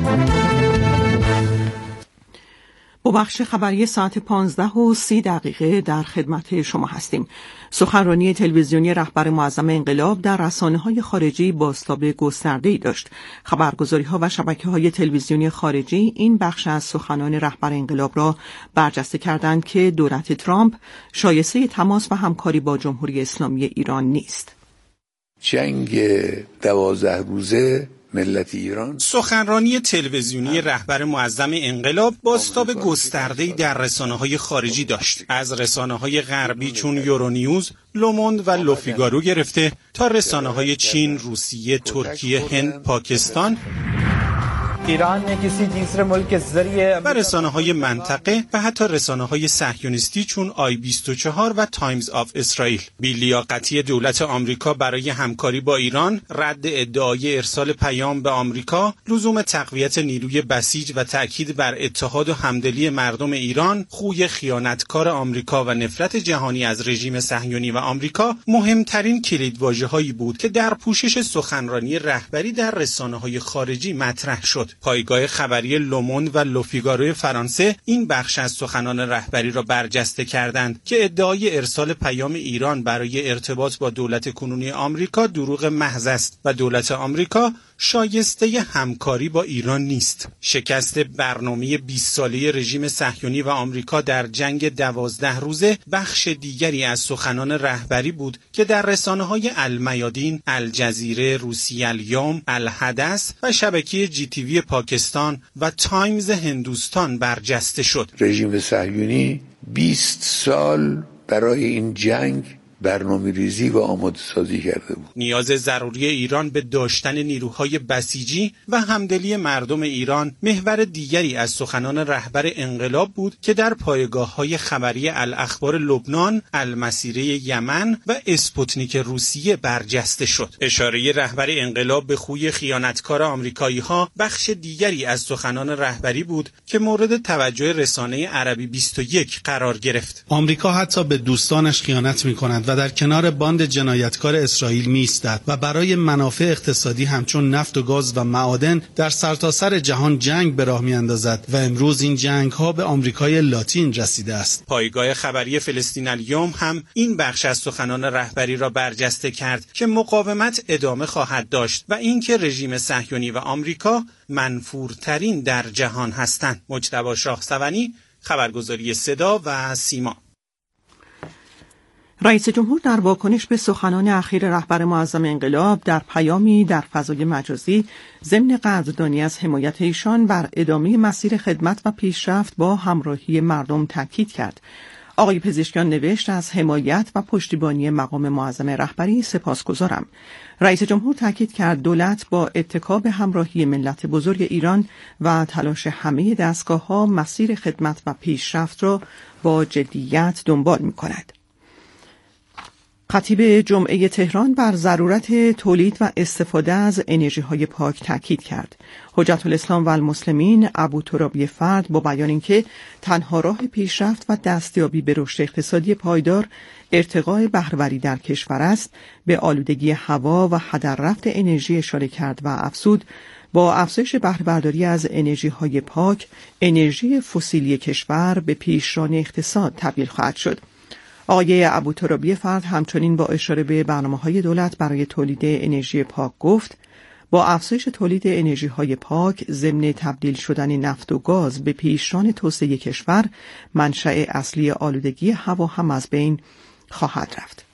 با بخش خبری ساعت 15:30 در خدمت شما هستیم. سخنرانی تلویزیونی رهبر معظم انقلاب در رسانه‌های خارجی بازتاب گسترده‌ای داشت. خبرگزاری‌ها و شبکه‌های تلویزیونی خارجی این بخش از سخنان رهبر انقلاب را برجسته کردند که دولت ترامپ شایسته تماس و همکاری با جمهوری اسلامی ایران نیست. جنگ 12 روزه ملت ایران. سخنرانی تلویزیونی رهبر معظم انقلاب بازتاب گسترده‌ای در رسانه‌های خارجی داشت. از رسانه‌های غربی چون یورونیوز، لوموند و لوفیگارو گرفته تا رسانه‌های چین، روسیه، ترکیه، هند، پاکستان و رسانه‌های منطقه و حتی رسانه‌های صهیونیستی چون آی-24 و تایمز آف اسرائیل. بی‌لیاقتی دولت آمریکا برای همکاری با ایران، رد ادعای ارسال پیام به آمریکا، لزوم تقویت نیروی بسیج و تأکید بر اتحاد و همدلی مردم ایران، خوی خیانتکار آمریکا و نفرت جهانی از رژیم صهیونی و آمریکا مهمترین کلیدواژه‌هایی بود که در پوشش سخنرانی رهبری در رسانه‌های خارجی مطرح شد. پایگاه خبری لوموند و لوفیگارو فرانسه این بخش از سخنان رهبری را برجسته کردند که ادعای ارسال پیام ایران برای ارتباط با دولت کنونی آمریکا دروغ محض است و دولت آمریکا شایسته همکاری با ایران نیست. شکست برنامه 20 ساله رژیم صهیونی و آمریکا در جنگ 12 روزه بخش دیگری از سخنان رهبری بود که در رسانه‌های المیادین، الجزیره، روسیه الیوم، الحدث و شبکه GTV پاکستان و تایمز هندوستان برجسته شد. رژیم صهیونی 20 سال برای این جنگ برنامه‌ریزی و آماده سازی کرده بود. نیاز ضروری ایران به داشتن نیروهای بسیجی و همدلی مردم ایران محور دیگری از سخنان رهبر انقلاب بود که در پایگاه‌های خبری الاخبار لبنان، المسیره یمن و اسپوتنیک روسیه برجسته شد. اشاره رهبر انقلاب به خوی خیانتکار آمریکایی‌ها بخش دیگری از سخنان رهبری بود که مورد توجه رسانه عربی 21 قرار گرفت. آمریکا حتی به دوستانش خیانت می‌کند و در کنار باند جنایتکار اسرائیل می‌ایستد و برای منافع اقتصادی همچون نفت و گاز و معادن در سرتاسر جهان جنگ به راه می‌اندازد و امروز این جنگ‌ها به آمریکای لاتین رسیده است. پایگاه خبری فلسطین الیوم هم این بخش از سخنان رهبری را برجسته کرد که مقاومت ادامه خواهد داشت و اینکه رژیم صهیونی و آمریکا منفورترین در جهان هستند. مجتبی شاهسوانی، خبرگزاری صدا و سیما. رئیس جمهور در واکنش به سخنان اخیر رهبر معظم انقلاب در پیامی در فضای مجازی ضمن قدردانی از حمایت ایشان بر ادامه مسیر خدمت و پیشرفت با همراهی مردم تاکید کرد. آقای پزشکیان نوشت از حمایت و پشتیبانی مقام معظم رهبری سپاسگزارم. رئیس جمهور تاکید کرد دولت با اتکا به همراهی ملت بزرگ ایران و تلاش همه دستگاه‌ها مسیر خدمت و پیشرفت را با جدیت دنبال می‌کند. خطیب جمعه تهران بر ضرورت تولید و استفاده از انرژی‌های پاک تاکید کرد. حجت الاسلام و المسلمین ابوترابی فرد با بیان اینکه تنها راه پیشرفت و دستیابی به رشد اقتصادی پایدار ارتقاء بهره‌وری در کشور است، به آلودگی هوا و هدر رفت انرژی اشاره کرد و افزود با افزایش بهره‌برداری از انرژی‌های پاک، انرژی فسیلی کشور به پیشران اقتصاد تبدیل خواهد شد. آقای ابوترابی فرد همچنین با اشاره به برنامه‌های دولت برای تولید انرژی پاک گفت با افزایش تولید انرژی‌های پاک ضمن تبدیل شدن نفت و گاز به پیشران توسعه کشور، منشأ اصلی آلودگی هوا هم از بین خواهد رفت.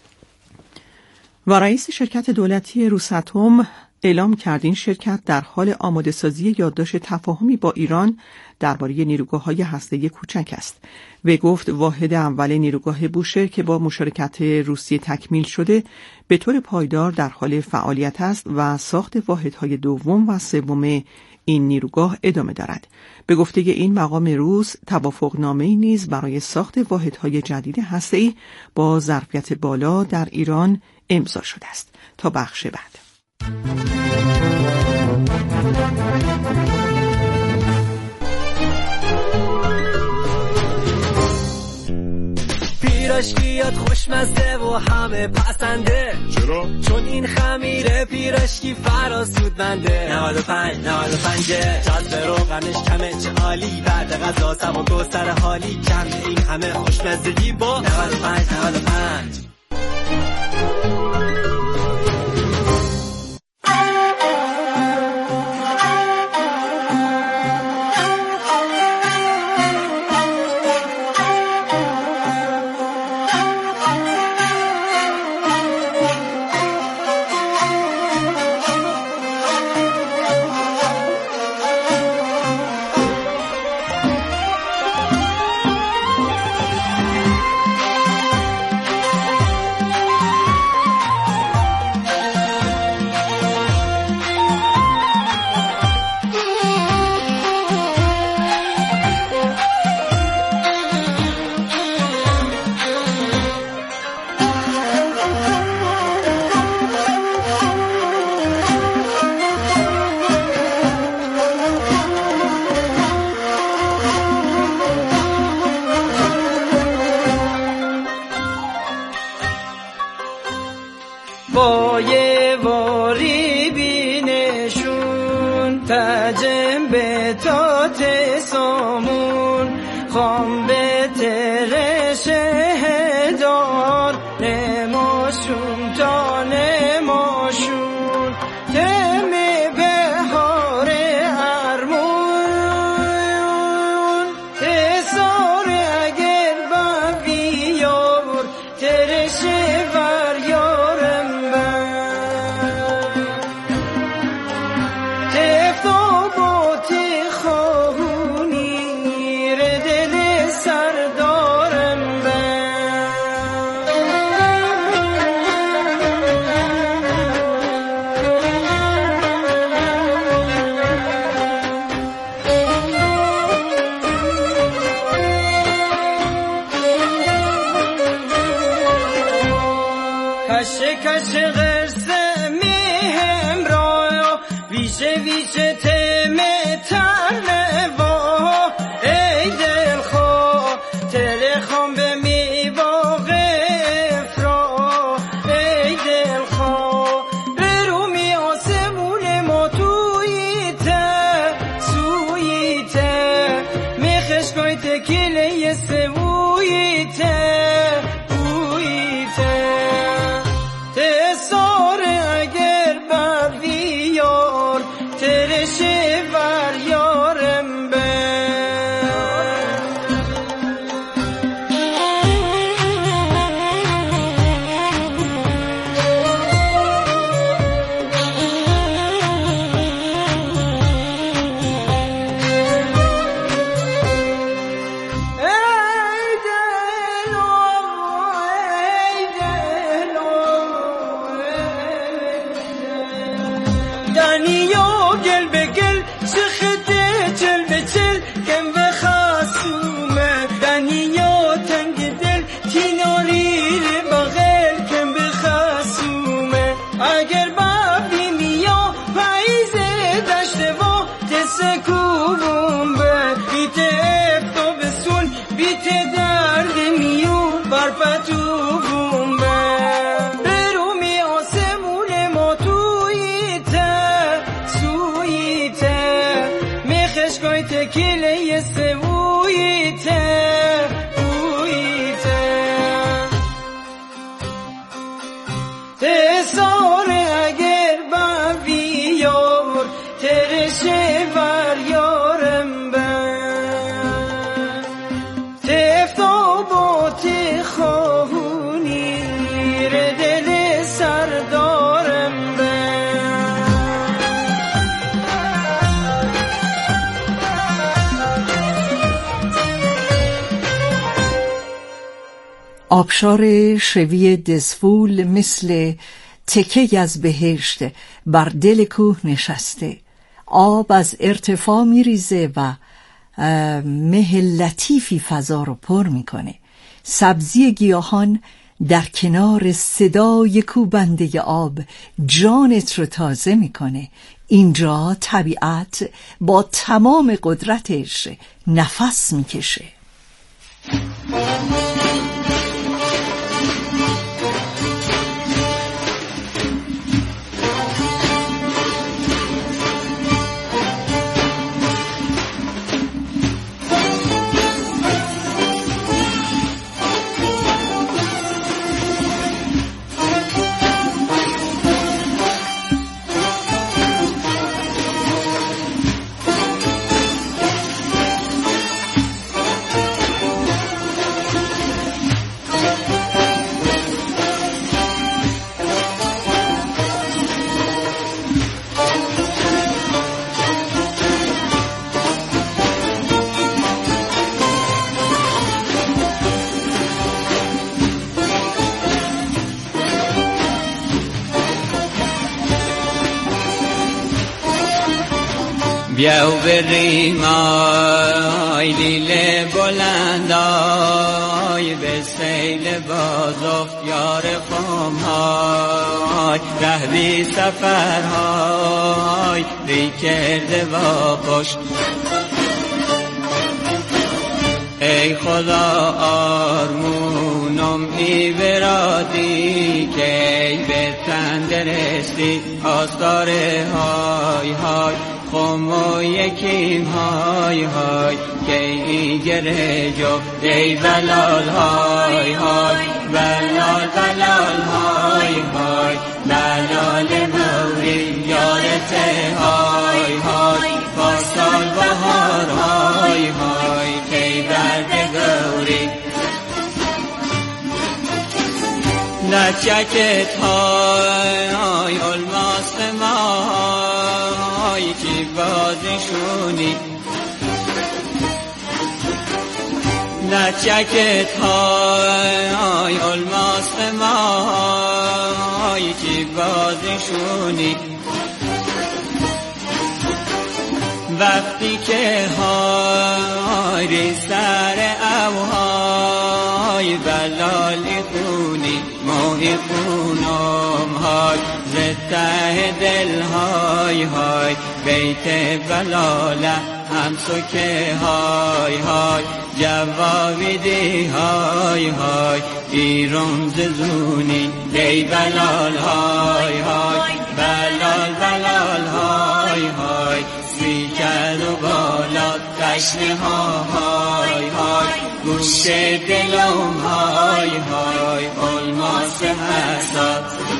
و رئیس شرکت دولتی روساتوم اعلام کرد این شرکت در حال آماده‌سازی یادداشت تفاهمی با ایران درباره نیروگاه‌های هسته‌ای کوچک است. و گفت واحد اول نیروگاه بوشهر که با مشارکت روسیه تکمیل شده به طور پایدار در حال فعالیت است و ساخت واحدهای دوم و سوم این نیروگاه ادامه دارد. به گفته این مقام روس توافقنامه‌ای نیز برای ساخت واحدهای جدید هسته‌ای با ظرفیت بالا در ایران امضا شده است. تا بخش بعد. پیراشکیات خوش خوشمزه و همه پسنده. چرا؟ چون این خمیر پیراشکی فراسود بنده. 95 جذب روغنش کمه چه عالی، بعد غذا سبک و سر حالی، کم این همه خوشمزگی با 95. با یه واری بینشون تجم به تات سامون خام به ترش هدار نماشون تا نماشون تم بهار ارمون تسار اگر با بیار ترش وریارم کشه غرسه میهم را ویشه تمه ترنوا ای دل خواه تلخم به میواقع افرا ای دل خواه برومی آسمون ما سویته میخش کوی تکیله سویته دنیا گل به گل سخته چل به چل کم به خاصومه دنیا تنگ دل تیناری بغل کم به خاصومه اگر بابی میا پاییز داشته و تسکوبون به بیت افتو بسون بیت درد میو برپتوبون به برومی آسمون ما کوی تکیله سویته تسار اگر با بیار ترش وریارم بن تفتا با تخواهونی دل سردارم بن آبشار شوی دزفول مثل تکه از بهشت بر دل کوه نشسته. آب از ارتفاع میریزه و مه لطیفی فضا رو پر میکنه. سبزی گیاهان در کنار صدای کوبنده آب جانت رو تازه میکنه. اینجا طبیعت با تمام قدرتش نفس میکشه. بیا و بریم آی لیل بلندای به سیل باز یار خمهای ره بی سفرهای ری کرده با پشت ای خدا آرمونم ای برادی که ای به تندرستی آستاره های های خم و یکیم های های که ای گره جو ای بلال های های بلال بلال های های بلال موری یارته های های پاسال بهار های های کی برد گوری لچکت های الماس مای چی بازشونی لچکت های الماس مای چی بازشونی وقتی که های سر اوهای بلالی خونی موی خونم های زده دل های های بیت بلاله همسو که های های جوابی دی های های ایرون ززونی دی بلال های های بلال بلال های های سیکل و بالات تشنه های های گوش دلم های های الماس حساد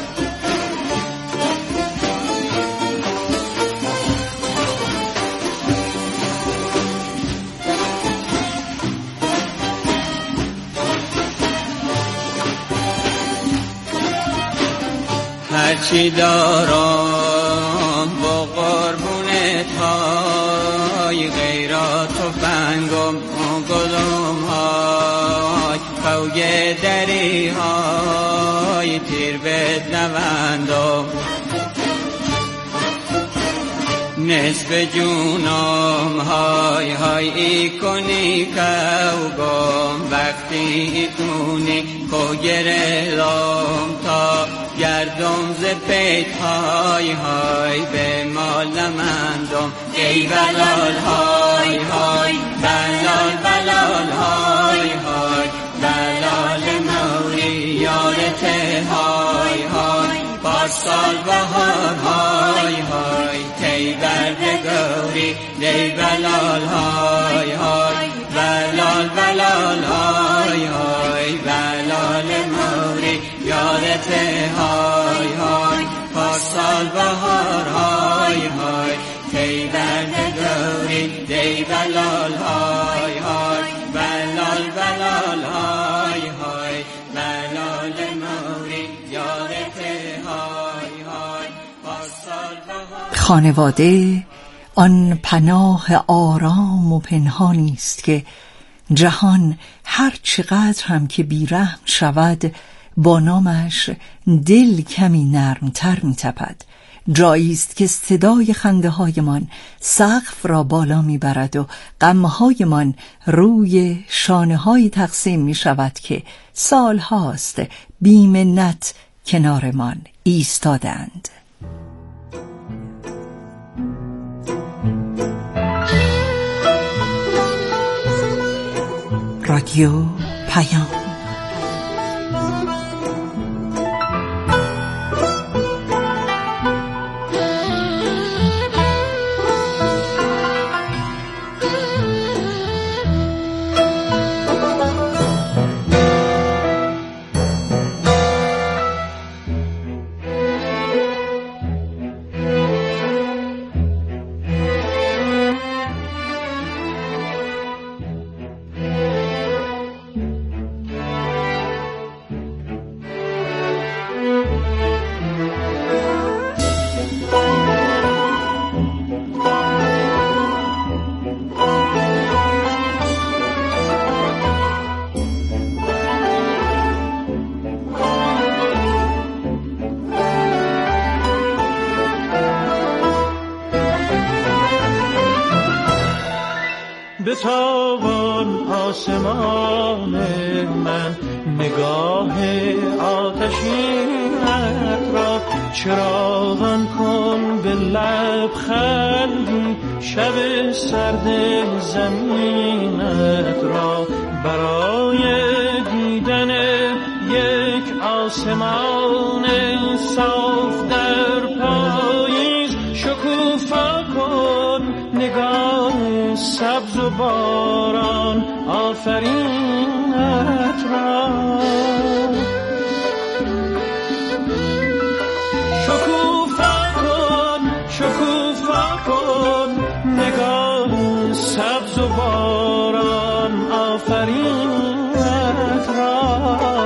هرچی دارم با قربونت های غیرات و فنگم و گلم های فوق دری های تیر بد نوندم نصف جونم های های ای کنی کوگم وقتی کنی کو گرلم تا گردم ز پیت های های به مال مندم ای بلال های های بلال بلال های های بلال موری یارته های های پارسال بهار های های تی برد گوری دی بلال های های بلال بلال های های بلال موری یارته های های پارسال بهار های های تی برد گوری دی بلال های های بلال بلال های های بلال موری یارته های های پارسال بهار. خانواده آن پناه آرام و پنهانی است که جهان هر چقدر هم که بیرحم شود با نامش دل کمی نرمتر می تپد. جایی است که صدای خنده هایمان سقف را بالا می برد و غمهایمان روی شانه های تقسیم می شود که سال هاست بی منت کنارمان ایستادند. رادیو پیام. بتابان آسمان من، نگاه آتشینت را چراغان کن به لبخندی، شب سرد زمینت را برای دیدن یک آسمان صاف در پاییز شکوفا کن نگاه سبز و باران آفرینت را. شکوفا کن نگاه سبز و باران آفرینت را.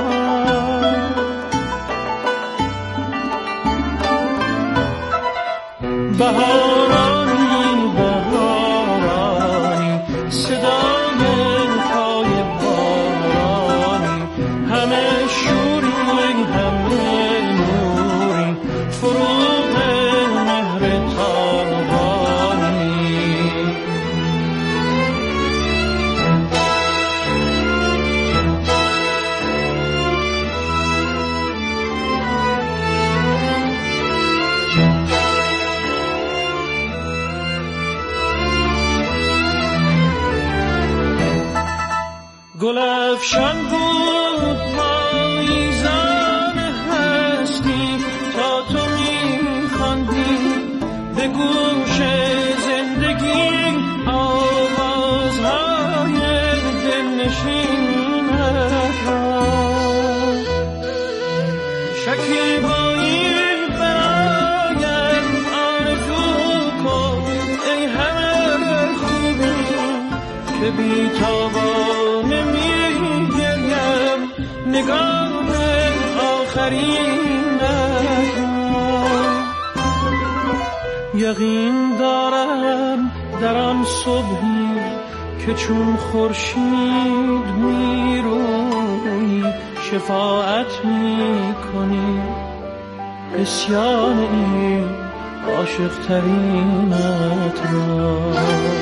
بهارانی بهارانی صدای پای بارانی، همه شوری همه نوری فروغ مهر تابانی. گل افشان بود پاییزان هستی، تا تو می‌خواندی به گوش زندگی آوازهای دلنشینت را. شکیبایی برایم آرزو کن ای همه خوبی که بی‌تابانه می‌گریم نگاه آخرینت را. یقین دارم در آن صبحی که چون خورشید میرویی شفاعت میکنی عصیان این عاشق ترینت را.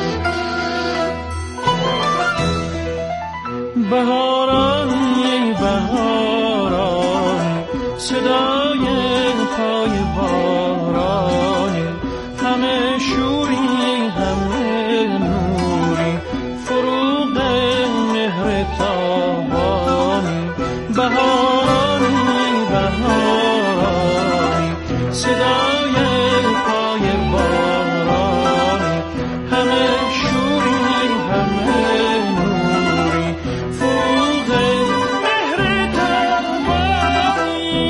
بهارانی بهارانی صدای پای بارانی، همه شوری همه نوری فروغ مهر تابانی. بهارانی بهارانی صدای پای بارانی، همه شوری همه نوری فروغ مهر تابانی.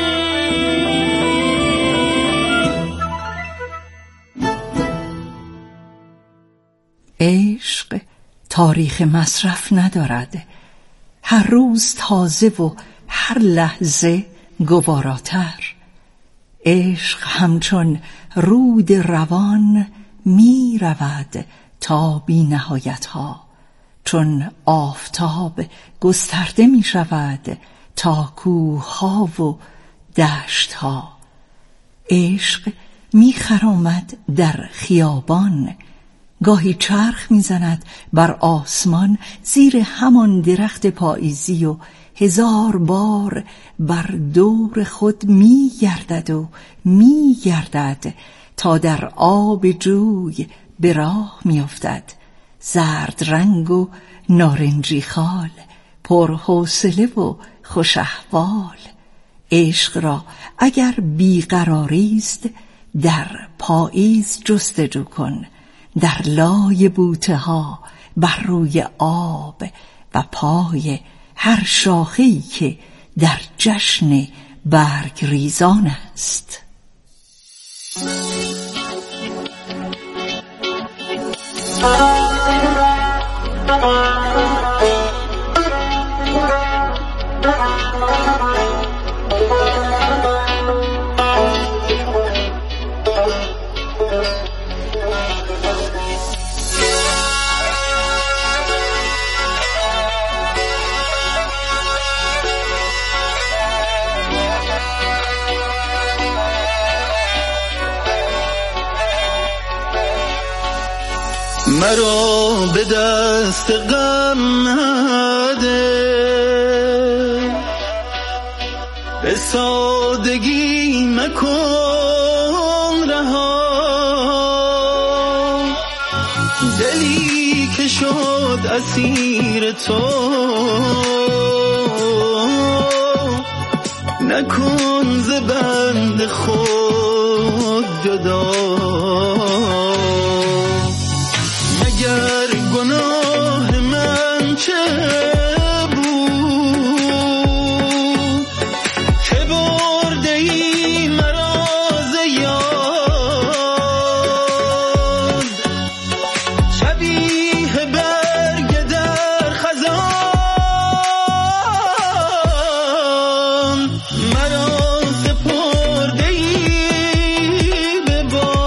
عشق تاریخ مصرف ندارد، هر روز تازه و هر لحظه گواراتر. عشق همچون رود روان می رود تا بی نهایت ها، چون آفتاب گسترده می شود تا کوه ها و دشت ها. عشق می خرامد در خیابان، گاهی چرخ میزند بر آسمان زیر همان درخت پاییزی و هزار بار بر دور خود میگردد و میگردد تا در آب جوی به راه میافتد، زرد رنگ و نارنجی خال، پرحوصله و خوش احوال. عشق را اگر بیقراری است در پاییز جستجو کن، در لای بوته ها، بر روی آب و پای هر شاخه‌ای که در جشن برگ ریزان است. مرا به دست غم نده، به سادگی مکن رها، دلی که شد اسیر تو نکن ز بند خود جدا. مگر گناه من چه بود که برده ای مرا ز یاد، شبیه برگ در خزان مرا سپرده ای به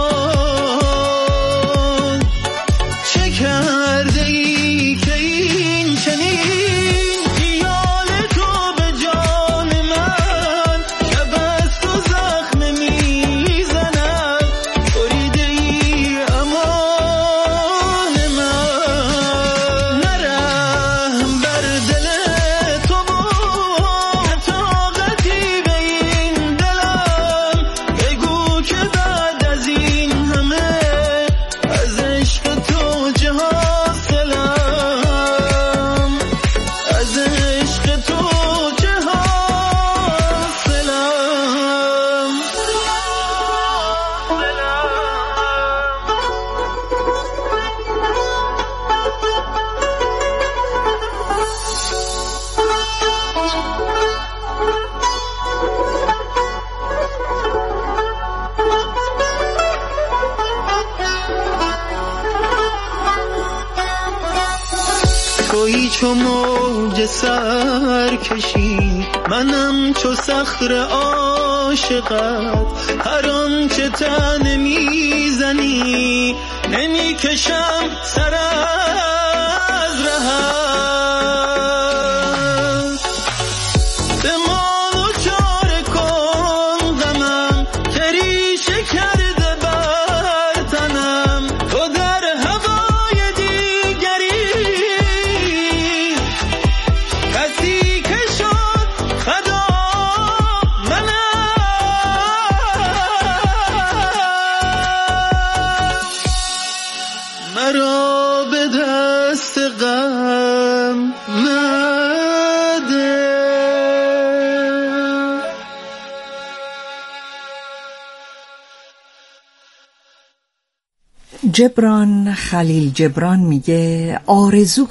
باد. چه کرده ای که این چنین خیال تو به جان من شب از تو زخم میزند، بریده ای امان من. نرحم بر دل تو بود طاقتی به این دلم، بگو که بعد از این همه از عشق تو چه حاصلم، از عشق تو چه حاصلم. تویی چو موج سرکشی، منم چو صخره عاشقت، هر آنچه تن میزنی نمیکشم سر از رهت. به مال و چاره کن غمم که ریشه کرده بر تنم، تو در هوای دیگری کسی که شد فدا منم. مرا به دست غم نده. جبران خلیل جبران میگه آرزو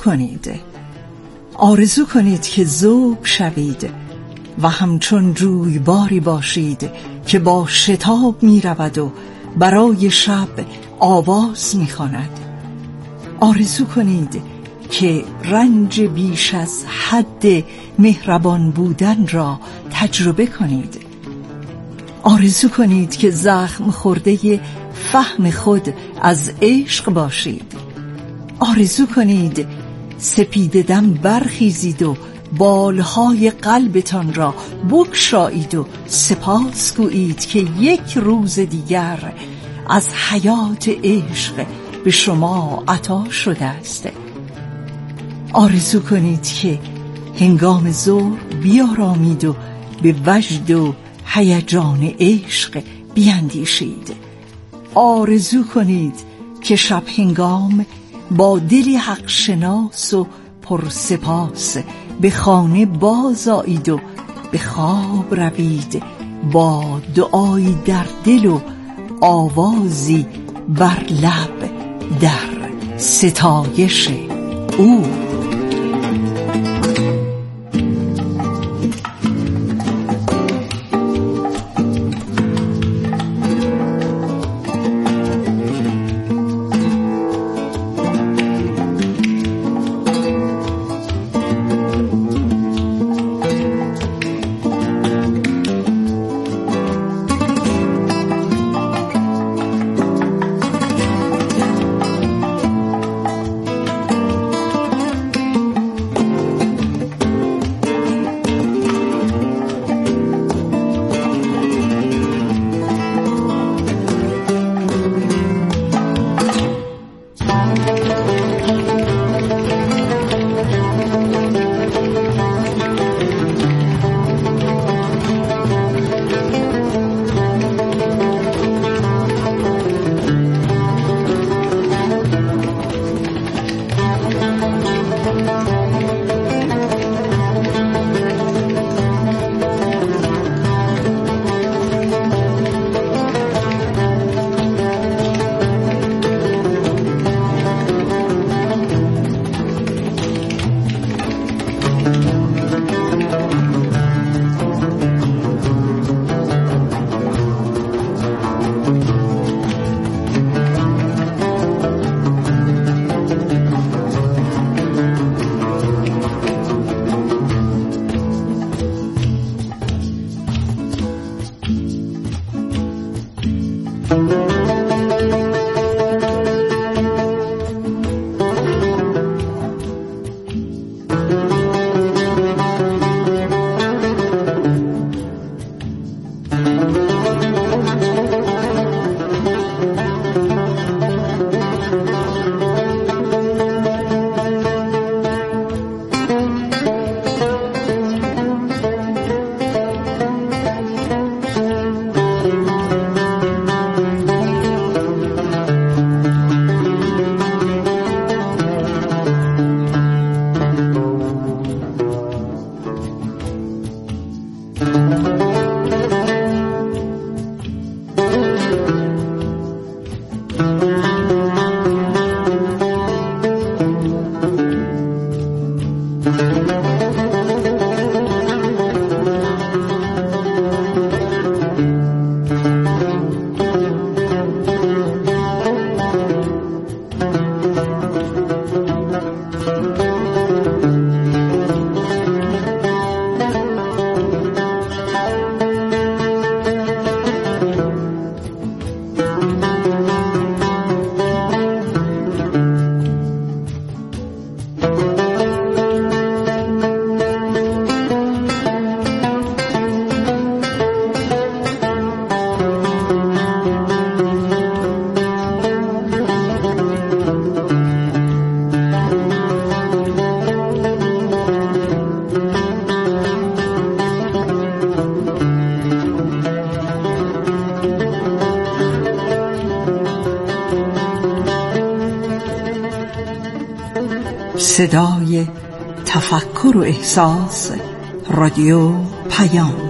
کنید که ذوب شوید و همچون جویباری باشید که با شتاب میرود و برای شب آواز میخواند. آرزو کنید که رنج بیش از حد مهربان بودن را تجربه کنید. آرزو کنید که زخم خورده فهم خود از عشق باشید. آرزو کنید سپیده دم برخیزید و بالهای قلبتان را بگشایید و سپاس گویید که یک روز دیگر از حیات عشق به شما عطا شده است. آرزو کنید که هنگام ظهر بیارامید و به وجد و هیجان عشق بیندیشید. آرزو کنید که شب هنگام با دلی حق شناس و پرسپاس به خانه باز آیید و به خواب روید با دعایی در دل و آوازی بر لب در ستایش او. صدای تفکر و احساس، رادیو پیام.